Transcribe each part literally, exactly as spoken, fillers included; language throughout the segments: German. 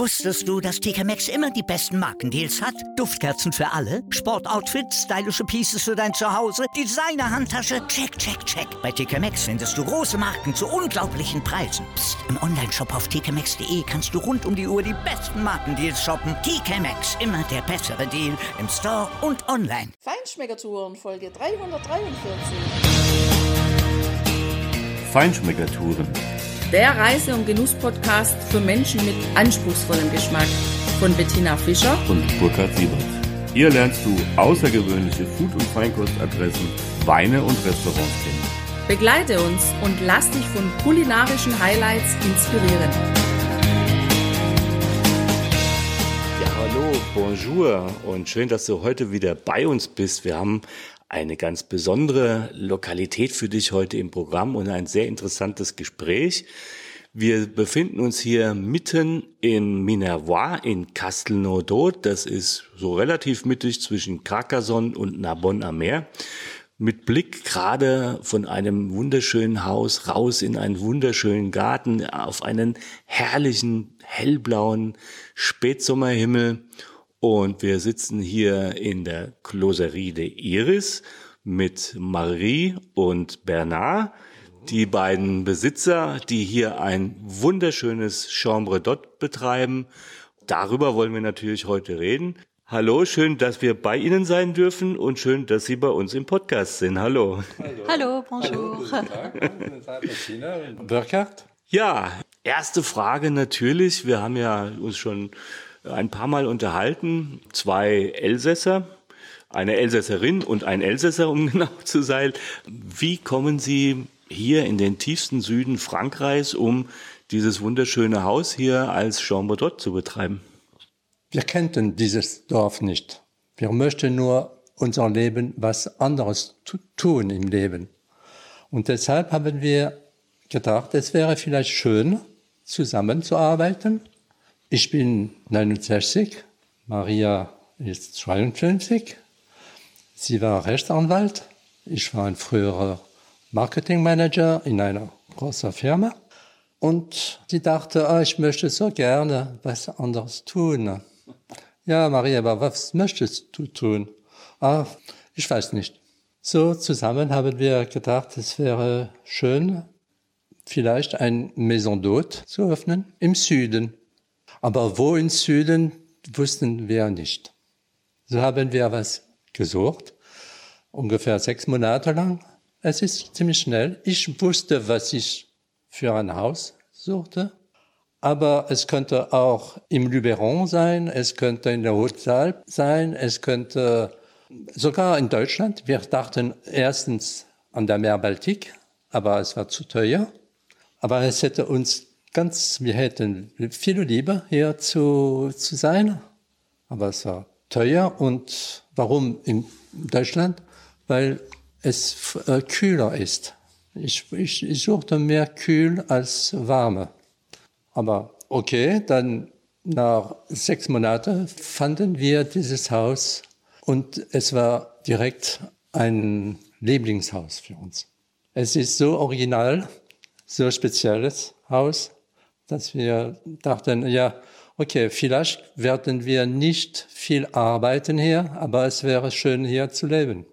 Wusstest du, dass T K Maxx immer die besten Markendeals hat? Duftkerzen für alle, Sportoutfits, stylische Pieces für dein Zuhause, Designer-Handtasche, check, check, check. Bei T K Maxx findest du große Marken zu unglaublichen Preisen. Psst. Im Onlineshop auf t k maxx punkt d e kannst du rund um die Uhr die besten Markendeals shoppen. T K Maxx, immer der bessere Deal im Store und online. Feinschmeckertouren, Folge dreihundertdreiundvierzig. Feinschmeckertouren. Der Reise- und Genuss-Podcast für Menschen mit anspruchsvollem Geschmack von Bettina Fischer und Burkhard Siebert. Hier lernst du außergewöhnliche Food- und Feinkostadressen, Weine und Restaurants kennen. Begleite uns und lass dich von kulinarischen Highlights inspirieren. Ja, hallo, bonjour und schön, dass du heute wieder bei uns bist. Wir haben eine ganz besondere Lokalität für dich heute im Programm und ein sehr interessantes Gespräch. Wir befinden uns hier mitten in Minervois in Castelnaudot. Das ist so relativ mittig zwischen Carcassonne und Narbonne am Meer. Mit Blick gerade von einem wunderschönen Haus raus in einen wunderschönen Garten auf einen herrlichen hellblauen Spätsommerhimmel. Und wir sitzen hier in der Closerie des Iris mit Marie und Bernard, die beiden Besitzer, die hier ein wunderschönes Chambre d'Hôte betreiben. Darüber wollen wir natürlich heute reden. Hallo, schön, dass wir bei Ihnen sein dürfen und schön, dass Sie bei uns im Podcast sind. Hallo. Hallo, Hallo bonjour. Hallo, guten Tag, guten Tag, Bettina und Burkhard. Ja, erste Frage natürlich. Wir haben ja uns schon ein paar Mal unterhalten. Zwei Elsässer, eine Elsässerin und ein Elsässer, um genau zu sein. Wie kommen Sie hier in den tiefsten Süden Frankreichs, um dieses wunderschöne Haus hier als Chambre d'Hôte zu betreiben? Wir kannten dieses Dorf nicht. Wir möchten nur unser Leben was anderes tun im Leben. Und deshalb haben wir gedacht, es wäre vielleicht schön, zusammenzuarbeiten. Ich bin neunundsechzig, Maria ist zweiundfünfzig. Sie war Rechtsanwalt. Ich war ein früherer Marketingmanager in einer großen Firma. Und sie dachte, oh, ich möchte so gerne was anderes tun. Ja, Maria, aber was möchtest du tun? Ah, ich weiß nicht. So zusammen haben wir gedacht, es wäre schön, vielleicht ein Maison d'Hôte zu öffnen im Süden. Aber wo im Süden, wussten wir nicht. So haben wir was gesucht, ungefähr sechs Monate lang. Es ist ziemlich schnell. Ich wusste, was ich für ein Haus suchte. Aber es könnte auch im Luberon sein, es könnte in der Haute-Alpes sein, es könnte sogar in Deutschland. Wir dachten erstens an der Meer Baltik, aber es war zu teuer. Aber es hätte uns ganz, wir hätten viel lieber hier zu, zu sein. Aber es war teuer. Und warum in Deutschland? Weil es äh, kühler ist. Ich, ich, ich suchte mehr kühl als warme. Aber okay, dann nach sechs Monaten fanden wir dieses Haus und es war direkt ein Lieblingshaus für uns. Es ist so original, so spezielles Haus, dass wir dachten, ja, okay, vielleicht werden wir nicht viel arbeiten hier, aber es wäre schön, hier zu leben.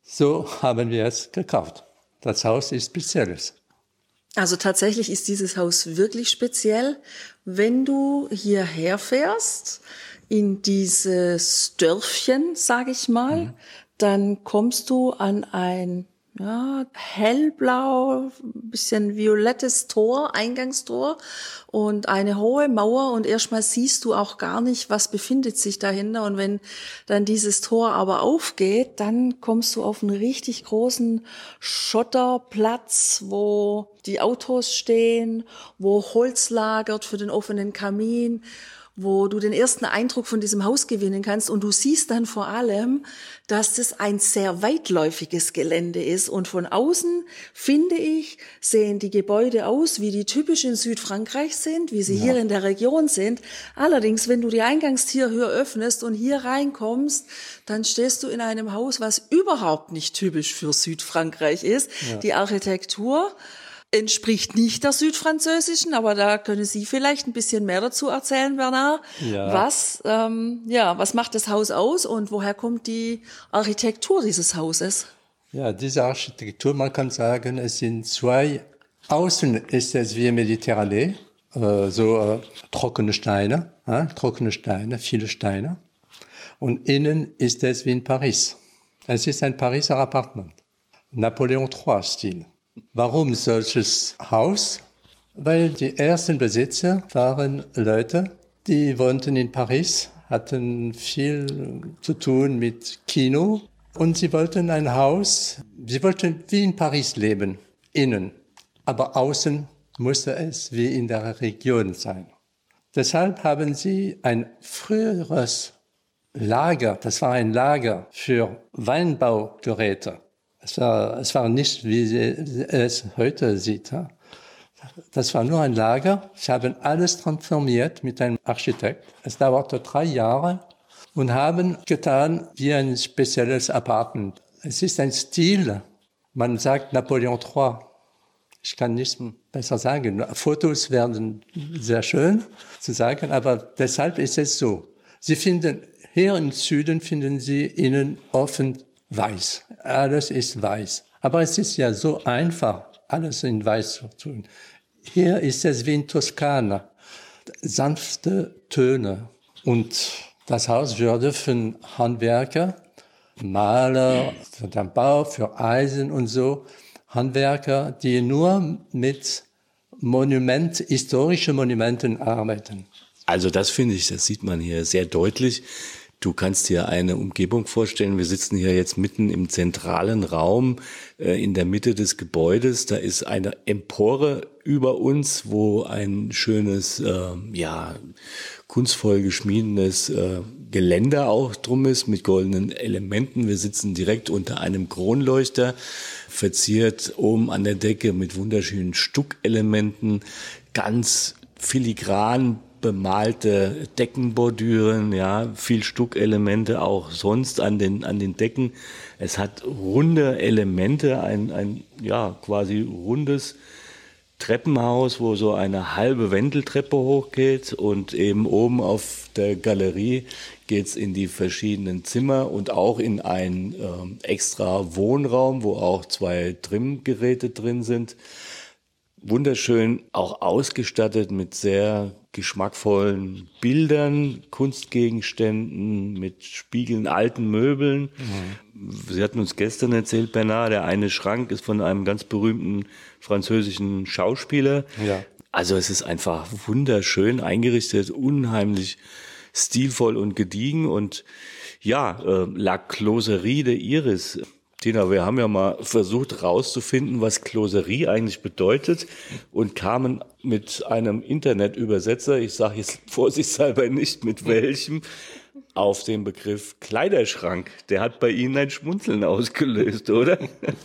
So haben wir es gekauft. Das Haus ist spezielles. Also tatsächlich ist dieses Haus wirklich speziell. Wenn du hierher fährst, in dieses Dörfchen, sage ich mal, mhm. dann kommst du an ein ja, hellblau, bisschen violettes Tor, Eingangstor und eine hohe Mauer und erstmal siehst du auch gar nicht, was befindet sich dahinter. Und wenn dann dieses Tor aber aufgeht, dann kommst du auf einen richtig großen Schotterplatz, wo die Autos stehen, wo Holz lagert für den offenen Kamin, wo du den ersten Eindruck von diesem Haus gewinnen kannst. Und du siehst dann vor allem, dass das ein sehr weitläufiges Gelände ist. Und von außen, finde ich, sehen die Gebäude aus, wie die typisch in Südfrankreich sind, wie sie ja. hier in der Region sind. Allerdings, wenn du die Eingangstür öffnest und hier reinkommst, dann stehst du in einem Haus, was überhaupt nicht typisch für Südfrankreich ist. Ja. Die Architektur entspricht nicht der südfranzösischen, aber da können Sie vielleicht ein bisschen mehr dazu erzählen, Bernard. Ja. Was, ähm, ja, was macht das Haus aus und woher kommt die Architektur dieses Hauses? Ja, diese Architektur, man kann sagen, es sind zwei. Außen ist es wie Mediterranee, äh, so äh, trockene Steine, äh, trockene Steine, viele Steine. Und innen ist es wie in Paris. Es ist ein Pariser Appartement. Napoleon drei Stil. Warum solches Haus? Weil die ersten Besitzer waren Leute, die wohnten in Paris, hatten viel zu tun mit Kino und sie wollten ein Haus, sie wollten wie in Paris leben, innen. Aber außen musste es wie in der Region sein. Deshalb haben sie ein früheres Lager, das war ein Lager für Weinbaugeräte. Es war, es war nicht, wie sie es heute sieht. Das war nur ein Lager. Sie haben alles transformiert mit einem Architekt. Es dauerte drei Jahre und haben getan wie ein spezielles Apartment. Es ist ein Stil. Man sagt Napoleon drei. Ich kann nichts besser sagen. Fotos werden sehr schön zu sagen, aber deshalb ist es so. Sie finden, hier im Süden finden Sie innen offen weiß. Alles ist weiß. Aber es ist ja so einfach, alles in weiß zu tun. Hier ist es wie in Toskana. Sanfte Töne. Und das Haus würde für Handwerker, Maler, für den Bau, für Eisen und so, Handwerker, die nur mit Monument, historischen Monumenten arbeiten. Also das finde ich, das sieht man hier sehr deutlich. Du kannst dir eine Umgebung vorstellen. Wir sitzen hier jetzt mitten im zentralen Raum, äh, in der Mitte des Gebäudes. Da ist eine Empore über uns, wo ein schönes, äh, ja, kunstvoll geschmiedenes äh, Geländer auch drum ist mit goldenen Elementen. Wir sitzen direkt unter einem Kronleuchter, verziert oben an der Decke mit wunderschönen Stuckelementen, ganz filigran bemalte Deckenbordüren, ja, viel Stuckelemente auch sonst an den, an den Decken. Es hat runde Elemente, ein, ein, ja, quasi rundes Treppenhaus, wo so eine halbe Wendeltreppe hochgeht und eben oben auf der Galerie geht's in die verschiedenen Zimmer und auch in einen ähm, extra Wohnraum, wo auch zwei Trimmgeräte drin sind. Wunderschön, auch ausgestattet mit sehr geschmackvollen Bildern, Kunstgegenständen, mit Spiegeln, alten Möbeln. Mhm. Sie hatten uns gestern erzählt, Bernard, der eine Schrank ist von einem ganz berühmten französischen Schauspieler. Ja. Also es ist einfach wunderschön eingerichtet, unheimlich stilvoll und gediegen. Und ja, äh, La Closerie de Iris. Tina, wir haben ja mal versucht rauszufinden, was Closerie eigentlich bedeutet und kamen mit einem Internetübersetzer, ich sage jetzt vorsichtshalber nicht mit welchem, auf den Begriff Kleiderschrank. Der hat bei Ihnen ein Schmunzeln ausgelöst, oder?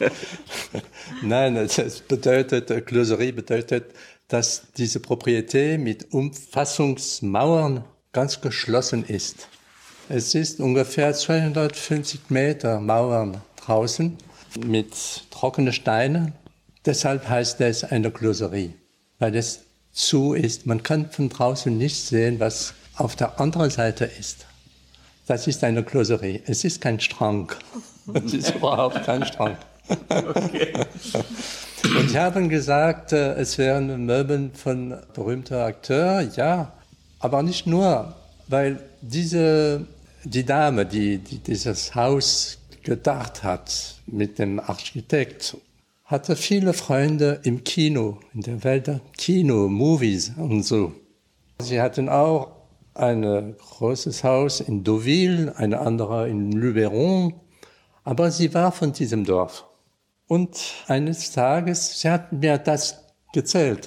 Nein, es bedeutet, Closerie bedeutet, dass diese Proprietät mit Umfassungsmauern ganz geschlossen ist. Es ist ungefähr zweihundertfünfzig Meter Mauern draußen mit trockenen Steinen. Deshalb heißt es eine Closerie, weil es zu ist. Man kann von draußen nicht sehen, was auf der anderen Seite ist. Das ist eine Closerie. Es ist kein Schrank. Es ist überhaupt kein Schrank. Okay. Und sie haben gesagt, es wären Möbel von berühmten Akteuren. Ja, aber nicht nur, weil diese, die Dame, die, die dieses Haus gedacht hat mit dem Architekt, hatte viele Freunde im Kino, in der Welt der Kino, Movies und so. Sie hatten auch ein großes Haus in Deauville, eine andere in Luberon, aber sie war von diesem Dorf. Und eines Tages, sie hat mir das gezählt,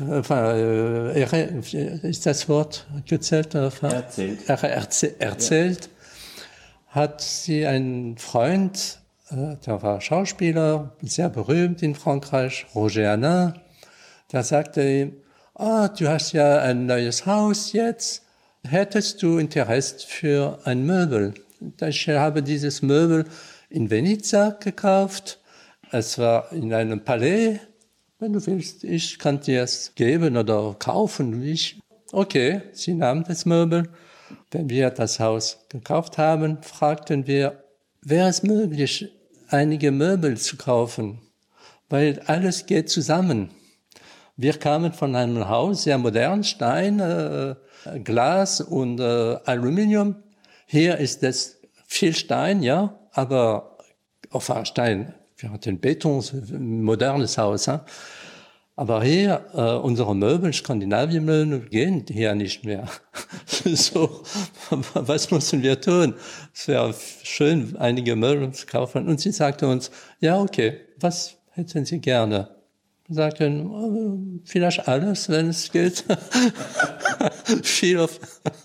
äh, ist das Wort gezählt? Erzählt. Erzählt. Erzählt. Hat sie einen Freund, äh, der war Schauspieler, sehr berühmt in Frankreich, Roger Hanin, der sagte ihm, ah, du hast ja ein neues Haus jetzt, hättest du Interesse für ein Möbel? Ich habe dieses Möbel in Venezia gekauft, es war in einem Palais wenn du willst, ich kann dir es geben oder kaufen. Ich, okay, sie nahm das Möbel. Wenn wir das Haus gekauft haben, fragten wir, wäre es möglich, einige Möbel zu kaufen? Weil alles geht zusammen. Wir kamen von einem Haus, sehr modern, Stein, äh, Glas und äh, Aluminium. Hier ist es viel Stein, ja, aber auf Stein. Wir hatten Beton, ein modernes Haus. Hein? Aber hier, äh, unsere Möbel, Skandinavien-Möbel, gehen hier nicht mehr. So, was müssen wir tun? Es wäre schön, einige Möbel zu kaufen. Und sie sagte uns, ja, okay, was hätten Sie gerne? Wir sagten, vielleicht alles, wenn es geht. Viel auf.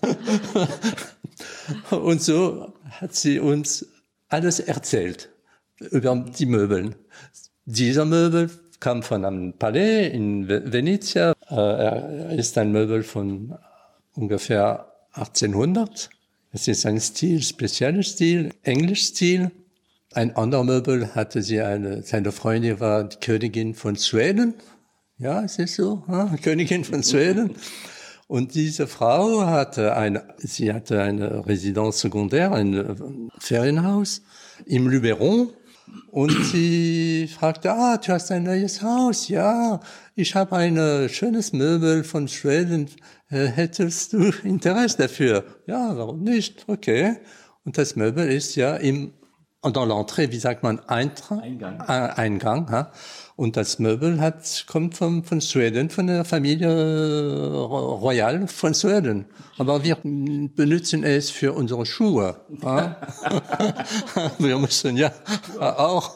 Und so hat sie uns alles erzählt über die Möbel. Dieser Möbel kam von einem Palais in Venezia. Er ist ein Möbel von ungefähr achtzehnhundert. Es ist ein Stil, spezieller Stil, Englisch-Stil. Ein anderer Möbel hatte sie eine, seine Freundin war die Königin von Schweden. Ja, es ist so, ja, Königin von Schweden. Und diese Frau hatte eine, sie hatte eine Résidence secondaire, ein Ferienhaus im Luberon. Und sie fragte, ah, du hast ein neues Haus? Ja, ich habe ein schönes Möbel von Schweden. Hättest du Interesse dafür? Ja, warum nicht? Okay. Und das Möbel ist ja im dans l'entrée, wie sagt man, Eintra- Eingang. Äh, Eingang ja. Und das Möbel hat, kommt von, von Schweden, von der Familie Royal von Schweden. Aber wir benutzen es für unsere Schuhe. Ja. Wir müssen ja auch,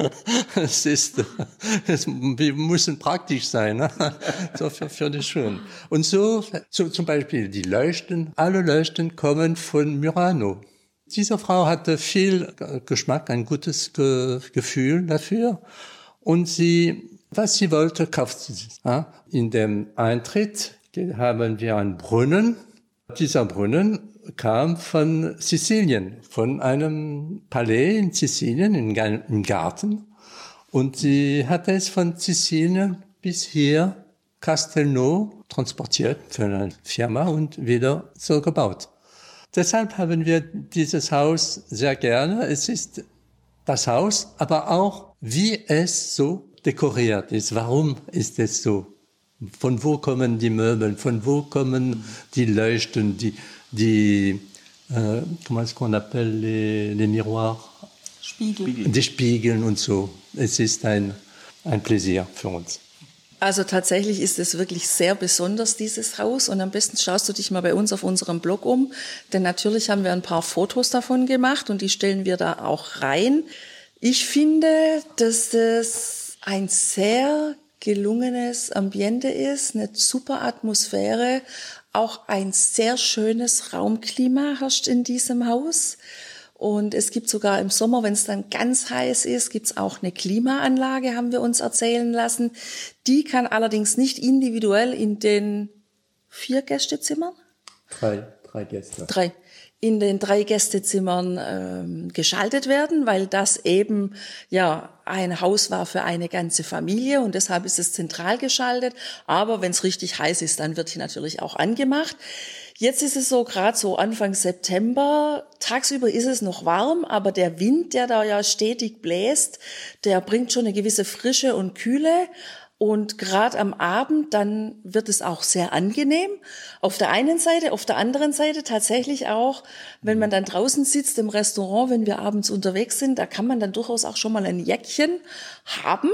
es ist, es, wir müssen praktisch sein, ne? So für, für die Schuhe. Und so, so zum Beispiel die Leuchten, alle Leuchten kommen von Murano. Diese Frau hatte viel Geschmack, ein gutes Ge- Gefühl dafür. Und sie, was sie wollte, kaufte sie. In dem Eintritt haben wir einen Brunnen. Dieser Brunnen kam von Sizilien, von einem Palais in Sizilien, im Garten. Und sie hatte es von Sizilien bis hier, Castelnau, transportiert für eine Firma und wieder so gebaut. Deshalb haben wir dieses Haus sehr gerne. Es ist das Haus, aber auch, wie es so dekoriert ist. Warum ist es so? Von wo kommen die Möbel? Von wo kommen die Leuchten, die, die äh, comment est-ce qu'on appelle les, les miroirs? Spiegel. Die Spiegeln und so. Es ist ein, ein Pläsier für uns. Also tatsächlich ist es wirklich sehr besonders, dieses Haus. Und am besten schaust du dich mal bei uns auf unserem Blog um. Denn natürlich haben wir ein paar Fotos davon gemacht und die stellen wir da auch rein. Ich finde, dass es ein sehr gelungenes Ambiente ist, eine super Atmosphäre. Auch ein sehr schönes Raumklima herrscht in diesem Haus. Und es gibt sogar im Sommer, wenn es dann ganz heiß ist, gibt es auch eine Klimaanlage, haben wir uns erzählen lassen. Die kann allerdings nicht individuell in den vier Gästezimmern? Drei, drei Gäste. Drei. In den drei Gästezimmern ähm, geschaltet werden, weil das eben ja ein Haus war für eine ganze Familie und deshalb ist es zentral geschaltet. Aber wenn es richtig heiß ist, dann wird die natürlich auch angemacht. Jetzt ist es so, gerade so Anfang September, tagsüber ist es noch warm, aber der Wind, der da ja stetig bläst, der bringt schon eine gewisse Frische und Kühle. Und gerade am Abend, dann wird es auch sehr angenehm. Auf der einen Seite, auf der anderen Seite tatsächlich auch, wenn man dann draußen sitzt im Restaurant, wenn wir abends unterwegs sind, da kann man dann durchaus auch schon mal ein Jäckchen haben.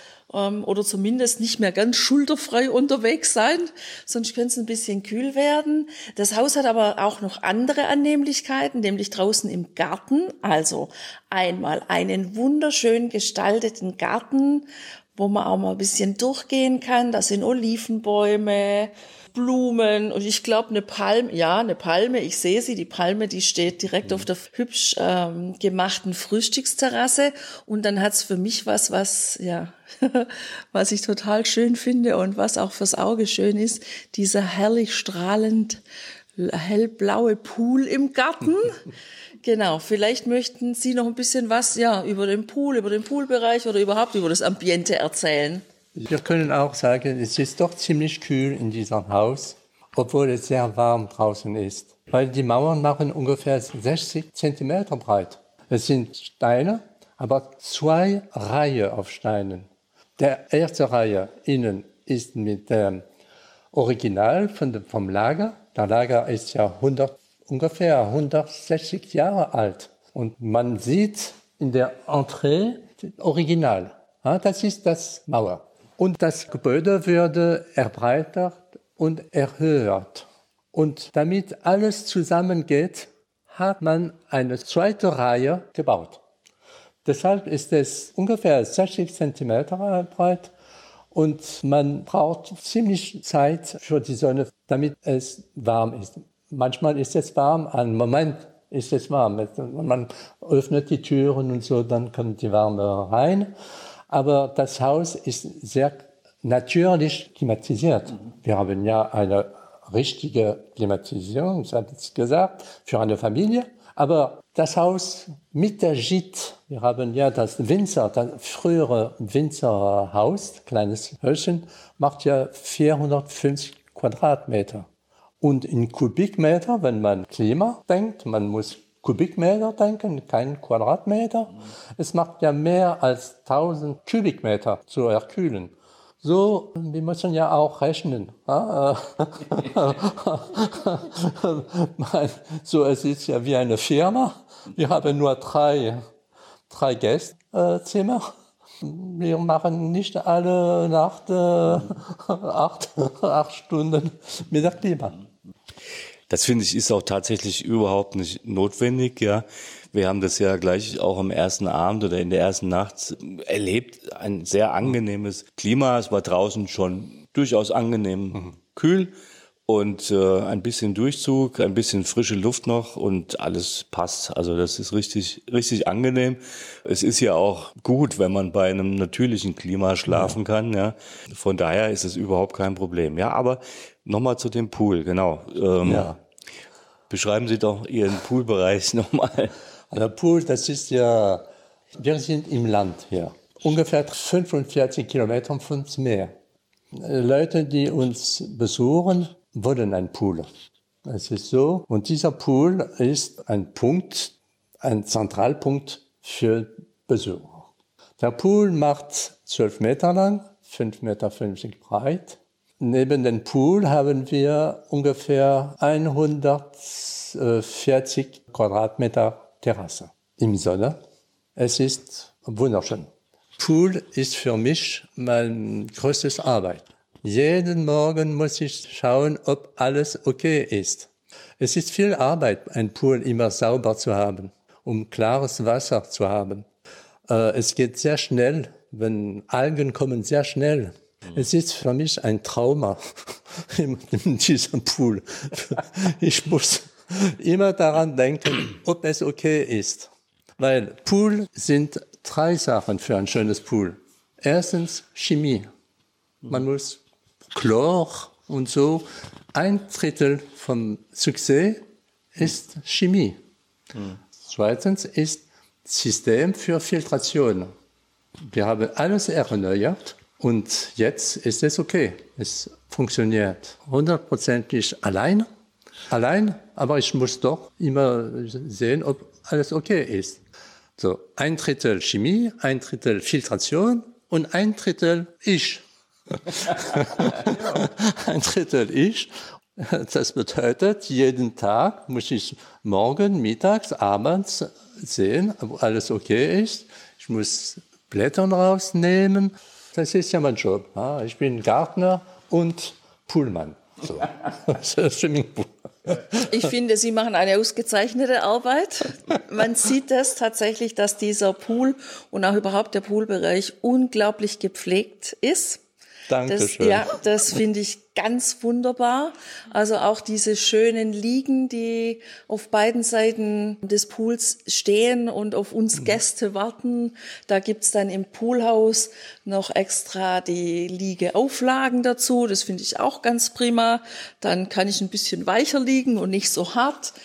Oder zumindest nicht mehr ganz schulterfrei unterwegs sein, sonst könnte es ein bisschen kühl werden. Das Haus hat aber auch noch andere Annehmlichkeiten, nämlich draußen im Garten. Also einmal einen wunderschön gestalteten Garten, wo man auch mal ein bisschen durchgehen kann. Da sind Olivenbäume, Blumen und ich glaube eine Palme, ja eine Palme, ich sehe sie, die Palme, die steht direkt auf der hübsch ähm, gemachten Frühstücksterrasse und dann hat's für mich was, was ja, was ich total schön finde und was auch fürs Auge schön ist, dieser herrlich strahlend hellblaue Pool im Garten. Genau, vielleicht möchten Sie noch ein bisschen was ja über den Pool, über den Poolbereich oder überhaupt über das Ambiente erzählen. Wir können auch sagen, es ist doch ziemlich kühl in diesem Haus, obwohl es sehr warm draußen ist. Weil die Mauern machen ungefähr sechzig Zentimeter breit. Es sind Steine, aber zwei Reihen auf Steinen. Der erste Reihe innen ist mit dem Original von dem, vom Lager. Der Lager ist ja hundert, ungefähr hundertsechzig Jahre alt. Und man sieht in der Entree das Original. Ja, das ist das Mauer. Und das Gebäude würde erbreitert und erhöht. Und damit alles zusammengeht, hat man eine zweite Reihe gebaut. Deshalb ist es ungefähr sechzig Zentimeter breit und man braucht ziemlich Zeit für die Sonne, damit es warm ist. Manchmal ist es warm, einen Moment ist es warm. Man öffnet die Türen und so, dann kommt die Wärme rein. Aber das Haus ist sehr natürlich klimatisiert. Wir haben ja eine richtige Klimatisierung, ich habe es gesagt, für eine Familie. Aber das Haus mit der Gîte, wir haben ja das Winzer, das frühere Winzerhaus, kleines Häuschen, macht ja vierhundertfünfzig Quadratmeter. Und in Kubikmeter, wenn man Klima denkt, man muss Kubikmeter denken, kein Quadratmeter. Es macht ja mehr als tausend Kubikmeter zu erkühlen. So, wir müssen ja auch rechnen. So, es ist ja wie eine Firma. Wir haben nur drei, drei Gästezimmer. Wir machen nicht alle Nacht äh, acht, acht Stunden mit der Klima. Das finde ich ist auch tatsächlich überhaupt nicht notwendig, ja. Wir haben das ja gleich auch am ersten Abend oder in der ersten Nacht erlebt. Ein sehr angenehmes Klima. Es war draußen schon durchaus angenehm mhm. kühl und äh, ein bisschen Durchzug, ein bisschen frische Luft noch und alles passt. Also das ist richtig, richtig angenehm. Es ist ja auch gut, wenn man bei einem natürlichen Klima schlafen ja. kann, ja. Von daher ist es überhaupt kein Problem. Ja, aber nochmal zu dem Pool, genau. Ähm, ja. Beschreiben Sie doch Ihren Poolbereich nochmal. Der Pool, das ist ja, wir sind im Land hier, ungefähr fünfundvierzig Kilometer vom Meer. Leute, die uns besuchen, wollen einen Pool. Es ist so, und dieser Pool ist ein Punkt, ein Zentralpunkt für Besucher. Der Pool macht zwölf Meter lang, fünf Meter fünfzig breit. Neben dem Pool haben wir ungefähr hundertvierzig Quadratmeter Terrasse im Sonne. Es ist wunderschön. Pool ist für mich mein größtes Arbeit. Jeden Morgen muss ich schauen, ob alles okay ist. Es ist viel Arbeit, ein Pool immer sauber zu haben, um klares Wasser zu haben. Es geht sehr schnell, wenn Algen kommen sehr schnell. Es ist für mich ein Trauma in diesem Pool. Ich muss immer daran denken, ob es okay ist. Weil Pool sind drei Sachen für ein schönes Pool. Erstens Chemie. Man muss Chlor und so. Ein Drittel vom Succès ist Chemie. Mhm. Zweitens ist System für Filtration. Wir haben alles erneuert. Und jetzt ist es okay. Es funktioniert hundertprozentig allein. Allein, aber ich muss doch immer sehen, ob alles okay ist. So, ein Drittel Chemie, ein Drittel Filtration und ein Drittel ich. Ein Drittel ich. Das bedeutet, jeden Tag muss ich morgen, mittags, abends sehen, ob alles okay ist. Ich muss Blätter rausnehmen. Das ist ja mein Job. Ich bin Gärtner und Poolmann. So. Ich finde, Sie machen eine ausgezeichnete Arbeit. Man sieht das tatsächlich, dass dieser Pool und auch überhaupt der Poolbereich unglaublich gepflegt ist. Dankeschön. Das, ja, das finde ich ganz wunderbar. Also auch diese schönen Liegen, die auf beiden Seiten des Pools stehen und auf uns Gäste warten. Da gibt's dann im Poolhaus noch extra die Liegeauflagen dazu. Das finde ich auch ganz prima. Dann kann ich ein bisschen weicher liegen und nicht so hart.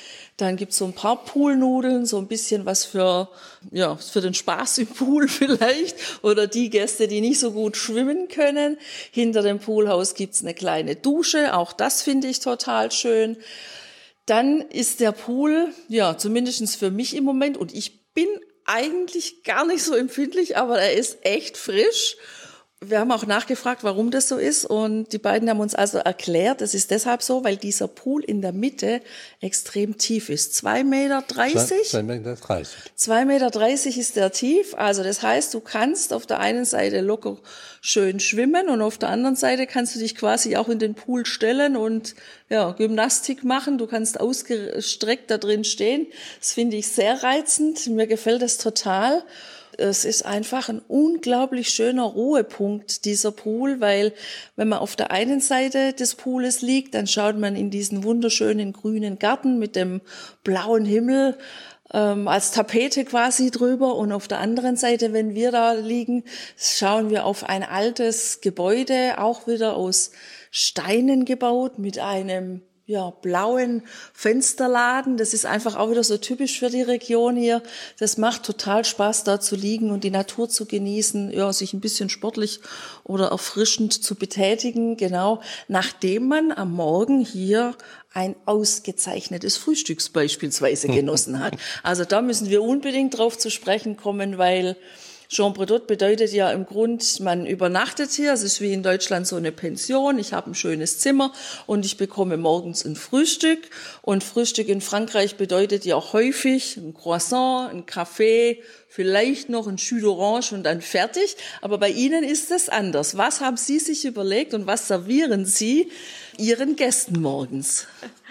Dann gibt's so ein paar Poolnudeln, so ein bisschen was für, ja, für den Spaß im Pool vielleicht oder die Gäste, die nicht so gut schwimmen können. Hinter dem Poolhaus gibt's eine kleine Dusche, auch das finde ich total schön. Dann ist der Pool, ja, zumindest für mich im Moment, und ich bin eigentlich gar nicht so empfindlich, aber er ist echt frisch. Wir haben auch nachgefragt, warum das so ist, und die beiden haben uns also erklärt, es ist deshalb so, weil dieser Pool in der Mitte extrem tief ist. zwei Meter dreißig? zwei Meter dreißig. zwei Meter dreißig ist der tief, also das heißt, du kannst auf der einen Seite locker schön schwimmen und auf der anderen Seite kannst du dich quasi auch in den Pool stellen und ja, Gymnastik machen. Du kannst ausgestreckt da drin stehen. Das finde ich sehr reizend, mir gefällt das total. Es ist einfach ein unglaublich schöner Ruhepunkt, dieser Pool, weil wenn man auf der einen Seite des Pooles liegt, dann schaut man in diesen wunderschönen grünen Garten mit dem blauen Himmel ähm, als Tapete quasi drüber, und auf der anderen Seite, wenn wir da liegen, schauen wir auf ein altes Gebäude, auch wieder aus Steinen gebaut, mit einem ja, blauen Fensterladen. Das ist einfach auch wieder so typisch für die Region hier. Das macht total Spaß, da zu liegen und die Natur zu genießen, ja, sich ein bisschen sportlich oder erfrischend zu betätigen, genau, nachdem man am Morgen hier ein ausgezeichnetes Frühstücks beispielsweise genossen hat. Also da müssen wir unbedingt drauf zu sprechen kommen, weil Chambre d'Hôte bedeutet ja im Grund, man übernachtet hier. Es ist wie in Deutschland so eine Pension. Ich habe ein schönes Zimmer und ich bekomme morgens ein Frühstück. Und Frühstück in Frankreich bedeutet ja auch häufig ein Croissant, ein Kaffee, vielleicht noch ein Jus d'Orange und dann fertig. Aber bei Ihnen ist das anders. Was haben Sie sich überlegt und was servieren Sie Ihren Gästen morgens?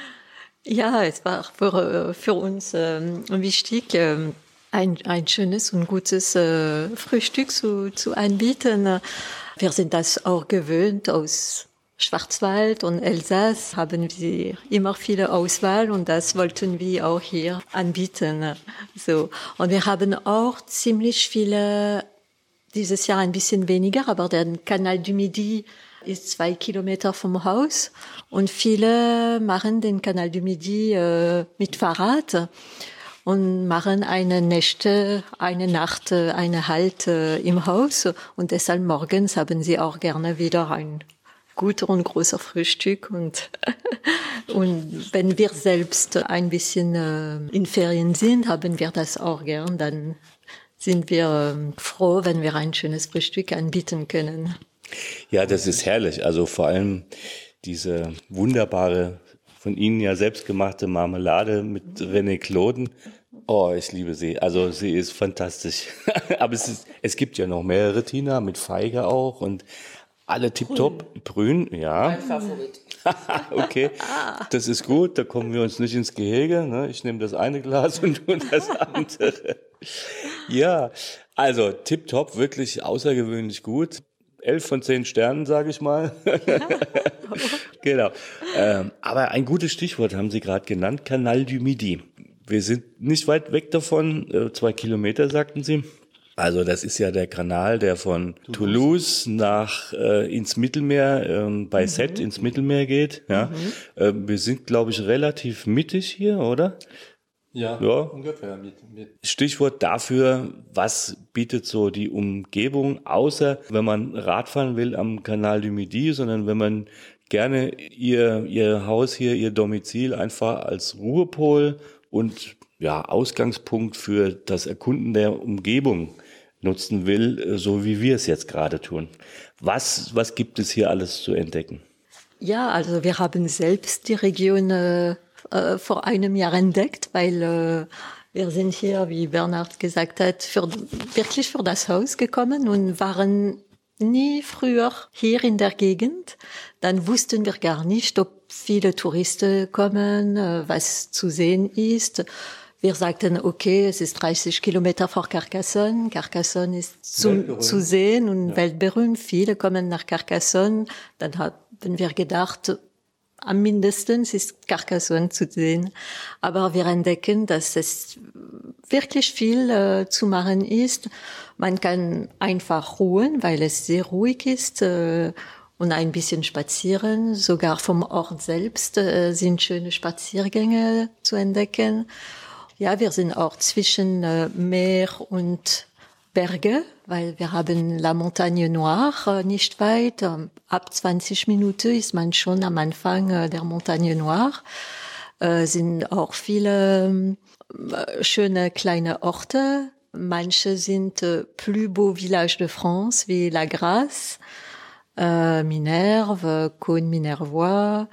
Ja, es war für, für uns ähm, wichtig, ähm, Ein, ein schönes und gutes äh, Frühstück zu, zu anbieten. Wir sind das auch gewöhnt aus Schwarzwald und Elsass, haben wir immer viele Auswahl und das wollten wir auch hier anbieten. So. Und wir haben auch ziemlich viele, dieses Jahr ein bisschen weniger, aber der Canal du Midi ist zwei Kilometer vom Haus und viele machen den Canal du Midi äh, mit Fahrrad und machen eine Nächte, eine Nacht, eine Halt im Haus. Und deshalb morgens haben sie auch gerne wieder ein guter und großer Frühstück. Und, und wenn wir selbst ein bisschen in Ferien sind, haben wir das auch gern. Dann sind wir froh, wenn wir ein schönes Frühstück anbieten können. Ja, das ist herrlich. Also vor allem diese wunderbare, von Ihnen ja selbstgemachte Marmelade mit René Clauden. Oh, ich liebe sie. Also sie ist fantastisch. Aber es, ist, es gibt ja noch mehrere, Tina, mit Feige auch und alle tipptopp. Brün, ja. Mein Favorit. Okay, das ist gut. Da kommen wir uns nicht ins Gehege. Ne? Ich nehme das eine Glas und du das andere. Ja, also tipptopp, wirklich außergewöhnlich gut. Elf von zehn Sternen, sage ich mal. Genau. Ähm, aber ein gutes Stichwort haben Sie gerade genannt, Canal du Midi. Wir sind nicht weit weg davon, äh, zwei Kilometer, sagten Sie. Also das ist ja der Kanal, der von Toulouse, Toulouse nach äh, ins Mittelmeer, äh, bei mhm. Sète ins Mittelmeer geht. Ja, mhm. äh, wir sind, glaube ich, relativ mittig hier, oder? Ja, ja, ungefähr. Mit, mit. Stichwort dafür, was bietet so die Umgebung, außer wenn man Radfahren will am Canal du Midi, sondern wenn man gerne ihr, ihr Haus hier, ihr Domizil einfach als Ruhepol und ja, Ausgangspunkt für das Erkunden der Umgebung nutzen will, so wie wir es jetzt gerade tun. Was, was gibt es hier alles zu entdecken? Ja, also wir haben selbst die Region äh, äh, vor einem Jahr entdeckt, weil äh, wir sind hier, wie Bernhard gesagt hat, für, wirklich für das Haus gekommen und waren nie früher hier in der Gegend. Dann wussten wir gar nicht, ob viele Touristen kommen, äh, was zu sehen ist. Wir sagten, okay, es ist dreißig Kilometer vor Carcassonne. Carcassonne ist zu, zu sehen und ja. weltberühmt. Viele kommen nach Carcassonne. Dann haben wir gedacht, am mindestens ist Carcassonne zu sehen. Aber wir entdecken, dass es wirklich viel äh, zu machen ist. Man kann einfach ruhen, weil es sehr ruhig ist. Äh, und ein bisschen spazieren. Sogar vom Ort selbst äh, sind schöne Spaziergänge zu entdecken. Ja, wir sind auch zwischen äh, Meer und Berge, weil wir haben La Montagne Noire äh, nicht weit. Ähm, ab zwanzig Minuten ist man schon am Anfang äh, der Montagne Noire. Äh, sind auch viele äh, schöne kleine Orte. Manche sind äh, plus beaux villages de France wie La Grasse, äh, Minerve, Cône-Minervois.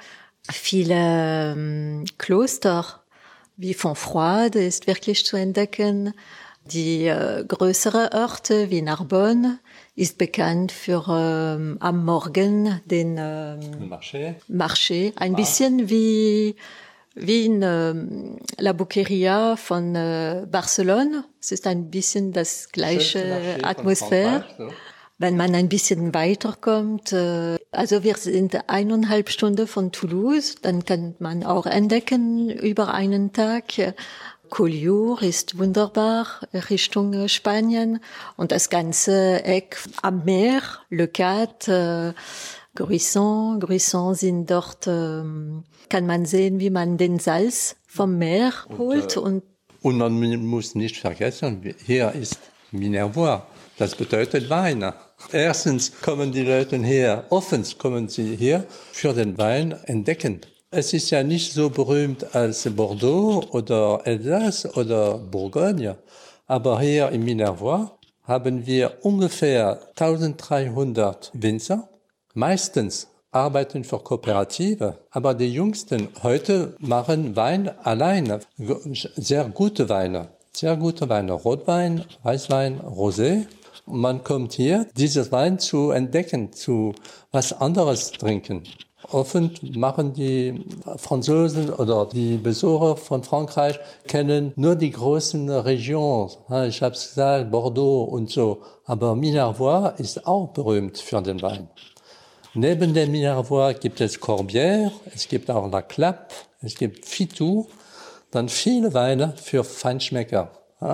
Viele ähm, Kloster wie Fontfroide ist wirklich zu entdecken. Die äh, größere Orte wie Narbonne ist bekannt für ähm, am Morgen den ähm, Marché. Marché. Ein bisschen wie wie in ähm, La Boqueria von äh, Barcelona. Es ist ein bisschen das gleiche Atmosphäre. So. Wenn man ein bisschen weiterkommt, äh, also wir sind eineinhalb Stunden von Toulouse, dann kann man auch entdecken über einen Tag. Collioure ist wunderbar Richtung Spanien und das ganze Eck am Meer, Le Cat, äh, Gruissan. Gruissan sind dort, äh, kann man sehen, wie man den Salz vom Meer holt. Und, äh, und, und man muss nicht vergessen, hier ist Minervois, das bedeutet Wein. Erstens kommen die Leute her, offen kommen sie hier für den Wein entdecken. Es ist ja nicht so berühmt als Bordeaux oder Elsass oder Bourgogne, aber hier in Minervois haben wir ungefähr eintausenddreihundert Winzer. Meistens arbeiten für Kooperative, aber die Jüngsten heute machen Wein alleine, sehr gute Weine, sehr gute Weine, Rotwein, Weißwein, Rosé. Man kommt hier, dieses Wein zu entdecken, zu was anderes trinken. Oft machen die Franzosen oder die Besucher von Frankreich kennen nur die großen Regionen. Ich habe es gesagt, Bordeaux und so. Aber Minervois ist auch berühmt für den Wein. Neben dem Minervois gibt es Corbière, es gibt auch La Clappe, es gibt Fitou. Dann viele Weine für Feinschmecker.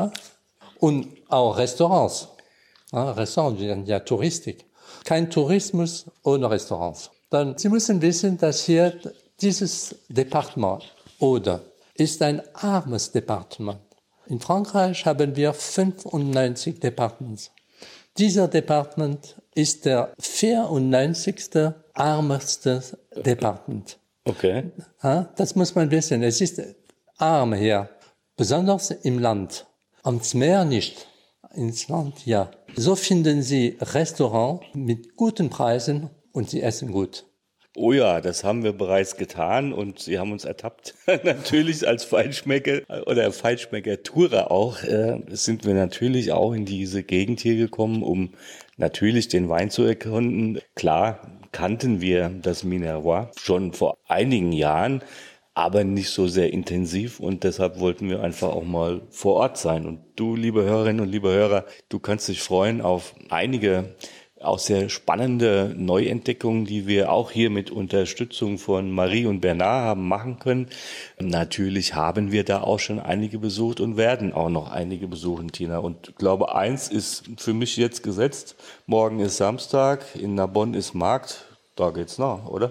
Und auch Restaurants. Restaurants, ja, Touristik. Kein Tourismus ohne Restaurants. Dann, Sie müssen wissen, dass hier dieses Departement Aude ist ein armes Departement. In Frankreich haben wir fünfundneunzig Departements. Dieser Departement ist der vierundneunzigste armste Departement. Okay. Das muss man wissen. Es ist arm hier, besonders im Land. Ans Meer nicht, ins Land ja. So finden Sie Restaurants mit guten Preisen und Sie essen gut. Oh ja, das haben wir bereits getan und Sie haben uns ertappt. Natürlich als Feinschmecker oder Feinschmecker-Tourer auch äh, sind wir natürlich auch in diese Gegend hier gekommen, um natürlich den Wein zu erkunden. Klar kannten wir das Minervois schon vor einigen Jahren, aber nicht so sehr intensiv und deshalb wollten wir einfach auch mal vor Ort sein. Und du, liebe Hörerinnen und liebe Hörer, du kannst dich freuen auf einige auch sehr spannende Neuentdeckungen, die wir auch hier mit Unterstützung von Marie und Bernard haben machen können. Natürlich haben wir da auch schon einige besucht und werden auch noch einige besuchen, Tina. Und ich glaube, eins ist für mich jetzt gesetzt. Morgen ist Samstag, in Narbonne ist Markt. Da geht's noch, oder?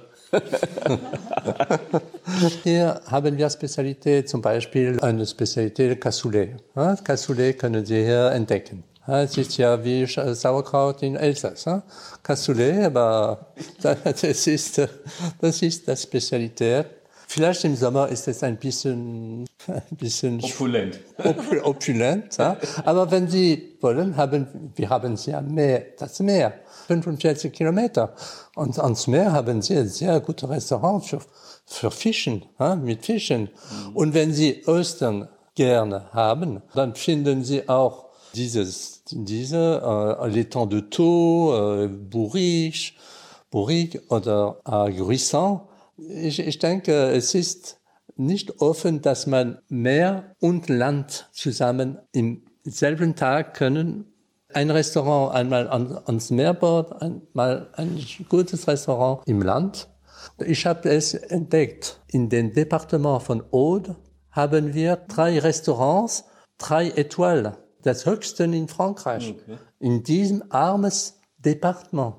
Hier haben wir Spezialität, zum Beispiel eine Spezialität Cassoulet. Cassoulet können Sie hier entdecken. Es ist ja wie Sauerkraut in Elsass. Cassoulet, aber das ist, das ist die Spezialität. Vielleicht im Sommer ist es ein bisschen, ein bisschen opulent. opulent. Aber wenn Sie wollen, haben wir haben ja Meer, das Meer. fünfundvierzig Kilometer. Und ans Meer haben Sie ein sehr gutes Restaurant für, für Fischen, mit Fischen. Mhm. Und wenn Sie Austern gerne haben, dann finden Sie auch dieses, diese, äh, l'étang de Thau, äh, Bourriche, Bourrique oder äh, Gruissan. Ich, ich denke, es ist nicht offen, dass man Meer und Land zusammen im selben Tag können. Ein Restaurant einmal an, ans Meerbord, einmal ein gutes Restaurant im Land. Ich habe es entdeckt. In dem Departement von Aude haben wir drei Restaurants, drei Étoiles, das höchste in Frankreich. Okay. In diesem armes Departement.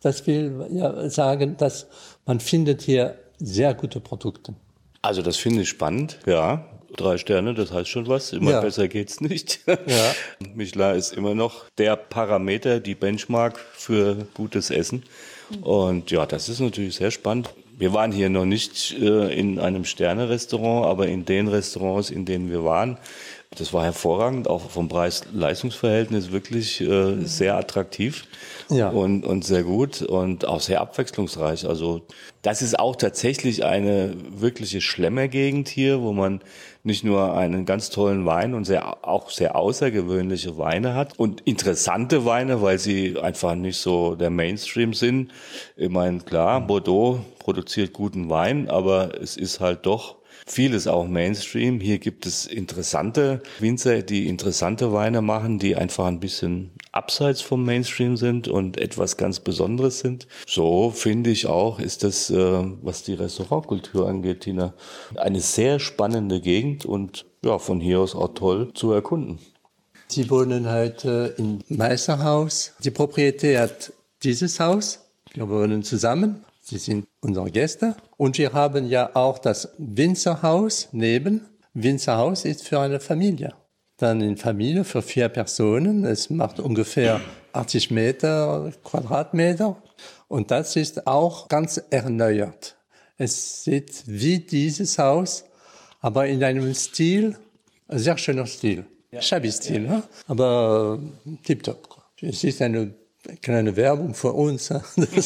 Das will ja sagen, dass man findet hier sehr gute Produkte. Also das finde ich spannend, ja. Drei Sterne, das heißt schon was. Immer Ja. besser geht's nicht. Ja. Michelin ist immer noch der Parameter, die Benchmark für gutes Essen. Und ja, das ist natürlich sehr spannend. Wir waren hier noch nicht äh, in einem Sterne-Restaurant, aber in den Restaurants, in denen wir waren, das war hervorragend, auch vom Preis-Leistungs-Verhältnis wirklich äh, sehr attraktiv Ja. und, und sehr gut und auch sehr abwechslungsreich. Also das ist auch tatsächlich eine wirkliche Schlemmergegend hier, wo man nicht nur einen ganz tollen Wein und sehr, auch sehr außergewöhnliche Weine hat und interessante Weine, weil sie einfach nicht so der Mainstream sind. Ich meine, klar, Bordeaux produziert guten Wein, aber es ist halt doch vieles auch Mainstream. Hier gibt es interessante Winzer, die interessante Weine machen, die einfach ein bisschen abseits vom Mainstream sind und etwas ganz Besonderes sind. So finde ich auch, ist das, äh, was die Restaurantkultur angeht, Tina, eine sehr spannende Gegend und ja, von hier aus auch toll zu erkunden. Sie wohnen heute im Meisterhaus. Die Proprietär hat dieses Haus. Wir wohnen zusammen. Sie sind unsere Gäste. Und wir haben ja auch das Winzerhaus neben. Winzerhaus ist für eine Familie. Dann in Familie für vier Personen. Es macht ungefähr achtzig Meter Quadratmeter. Und das ist auch ganz erneuert. Es sieht wie dieses Haus, aber in einem Stil, ein sehr schöner Stil. Ja. Shabby-Stil, ja. Aber äh, tipptopp. Es ist eine kleine Werbung für uns. Ja,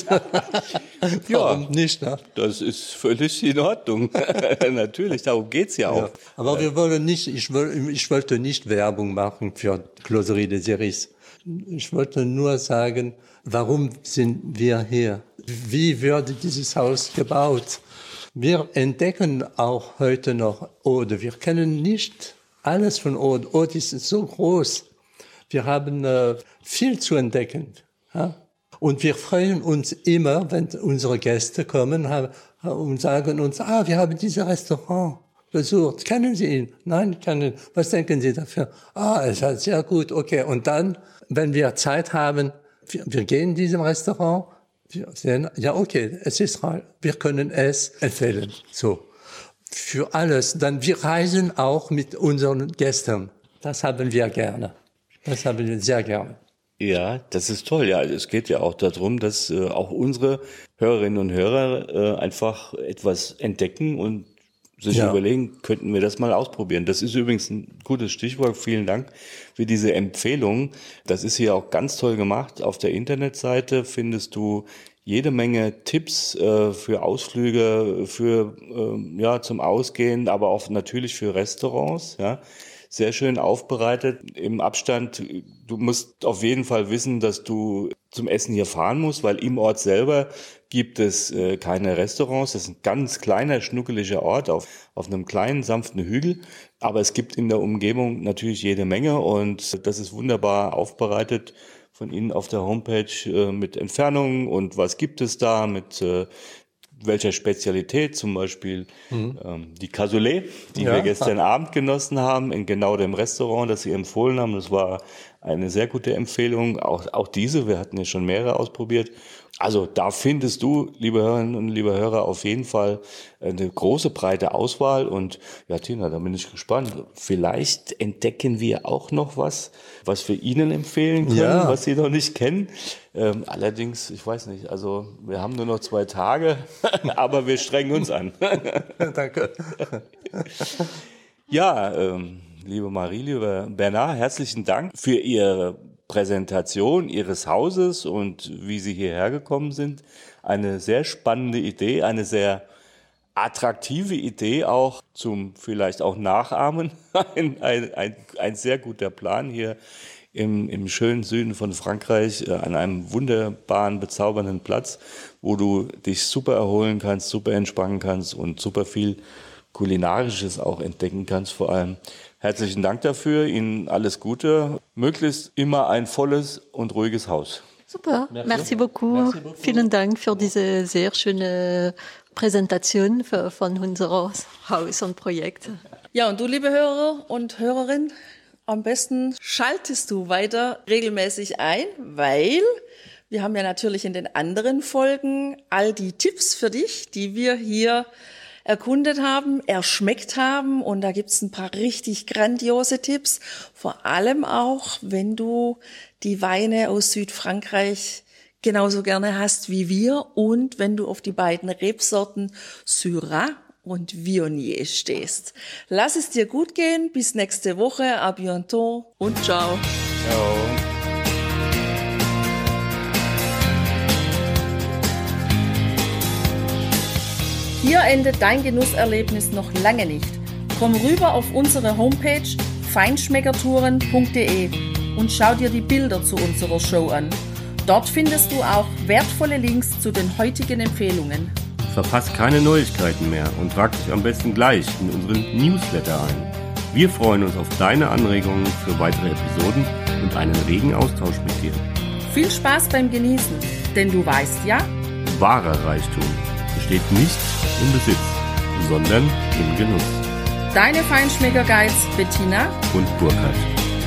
warum nicht? Ne? Das ist völlig in Ordnung. Natürlich, darum geht's ja auch. Ja. Aber wir wollen nicht, ich, will, ich wollte nicht Werbung machen für Closerie des Iris. Ich wollte nur sagen, warum sind wir hier? Wie wurde dieses Haus gebaut? Wir entdecken auch heute noch Aude. Wir kennen nicht alles von Aude. Aude ist so groß. Wir haben äh, viel zu entdecken. Ja? Und wir freuen uns immer, wenn unsere Gäste kommen haben, und sagen uns, ah, wir haben dieses Restaurant besucht. Kennen Sie ihn? Nein, kennen. Was denken Sie dafür? Ah, es ist sehr gut, okay. Und dann, wenn wir Zeit haben, wir, wir gehen in diesem Restaurant, wir sehen, ja, okay, es ist, wir können es empfehlen. So. Für alles. Dann, wir reisen auch mit unseren Gästen. Das haben wir gerne. Das haben wir sehr gerne. Ja, das ist toll. Ja, es geht ja auch darum, dass äh, auch unsere Hörerinnen und Hörer äh, einfach etwas entdecken und sich ja. überlegen, könnten wir das mal ausprobieren. Das ist übrigens ein gutes Stichwort. Vielen Dank für diese Empfehlung. Das ist hier auch ganz toll gemacht. Auf der Internetseite findest du jede Menge Tipps äh, für Ausflüge, für äh, ja zum Ausgehen, aber auch natürlich für Restaurants. Ja, sehr schön aufbereitet im Abstand. Du musst auf jeden Fall wissen, dass du zum Essen hier fahren musst, weil im Ort selber gibt es äh, keine Restaurants. Das ist ein ganz kleiner, schnuckeliger Ort auf, auf einem kleinen, sanften Hügel. Aber es gibt in der Umgebung natürlich jede Menge und das ist wunderbar aufbereitet von Ihnen auf der Homepage äh, mit Entfernungen und was gibt es da, mit äh, welcher Spezialität, zum Beispiel mhm. ähm, die Cassoulet, die ja. wir gestern Abend genossen haben, in genau dem Restaurant, das Sie empfohlen haben. Das war eine sehr gute Empfehlung. Auch, auch diese, wir hatten ja schon mehrere ausprobiert. Also da findest du, liebe Hörerinnen und liebe Hörer, auf jeden Fall eine große, breite Auswahl. Und ja, Tina, da bin ich gespannt. Vielleicht entdecken wir auch noch was, was wir Ihnen empfehlen können, ja. was Sie noch nicht kennen. Ähm, allerdings, ich weiß nicht, also wir haben nur noch zwei Tage, aber wir strengen uns an. Danke. Ja, ähm, liebe Marie, lieber Bernard, herzlichen Dank für Ihre Präsentation Ihres Hauses und wie Sie hierher gekommen sind. Eine sehr spannende Idee, eine sehr attraktive Idee auch zum vielleicht auch Nachahmen. Ein, ein, ein, ein sehr guter Plan hier im, im schönen Süden von Frankreich, äh, an einem wunderbaren, bezaubernden Platz, wo du dich super erholen kannst, super entspannen kannst und super viel Kulinarisches auch entdecken kannst vor allem. Herzlichen Dank dafür, Ihnen alles Gute, möglichst immer ein volles und ruhiges Haus. Super, merci, merci, beaucoup. merci beaucoup. Vielen Dank für diese sehr schöne Präsentation für, von unserem Haus und Projekt. Ja, und du, liebe Hörer und Hörerin, am besten schaltest du weiter regelmäßig ein, weil Wir haben ja natürlich in den anderen Folgen all die Tipps für dich, die wir hier erkundet haben, erschmeckt haben. Und da gibt's ein paar richtig grandiose Tipps. Vor allem auch, wenn du die Weine aus Südfrankreich genauso gerne hast wie wir und wenn du auf die beiden Rebsorten Syrah und Viognier stehst. Lass es dir gut gehen. Bis nächste Woche. À bientôt und ciao. Ciao. Hier endet dein Genusserlebnis noch lange nicht. Komm rüber auf unsere Homepage feinschmeckertouren punkt de und schau dir die Bilder zu unserer Show an. Dort findest du auch wertvolle Links zu den heutigen Empfehlungen. Verpasst keine Neuigkeiten mehr und trag dich am besten gleich in unseren Newsletter ein. Wir freuen uns auf deine Anregungen für weitere Episoden und einen regen Austausch mit dir. Viel Spaß beim Genießen, denn du weißt ja, wahrer Reichtum besteht nicht im Besitz, sondern im Genuss. Deine Feinschmecker-Guides Bettina und Burkhard.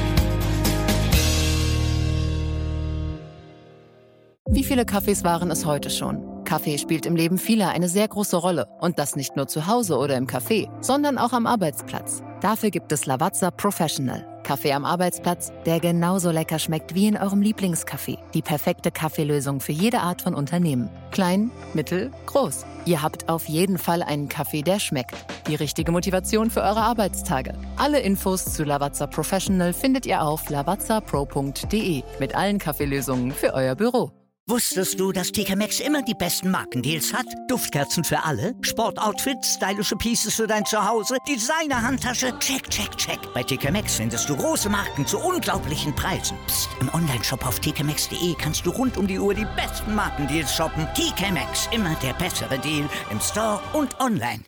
Wie viele Kaffees waren es heute schon? Kaffee spielt im Leben vieler eine sehr große Rolle. Und das nicht nur zu Hause oder im Café, sondern auch am Arbeitsplatz. Dafür gibt es Lavazza Professional. Kaffee am Arbeitsplatz, der genauso lecker schmeckt wie in eurem Lieblingscafé. Die perfekte Kaffeelösung für jede Art von Unternehmen. Klein, mittel, groß. Ihr habt auf jeden Fall einen Kaffee, der schmeckt. Die richtige Motivation für eure Arbeitstage. Alle Infos zu Lavazza Professional findet ihr auf lavazza pro punkt de mit allen Kaffeelösungen für euer Büro. Wusstest du, dass T K Maxx immer die besten Markendeals hat? Duftkerzen für alle, Sportoutfits, stylische Pieces für dein Zuhause, Designer-Handtasche, check, check, check. Bei T K Maxx findest du große Marken zu unglaublichen Preisen. Psst. Im Onlineshop auf t k maxx punkt de kannst du rund um die Uhr die besten Markendeals shoppen. T K Maxx, immer der bessere Deal im Store und online.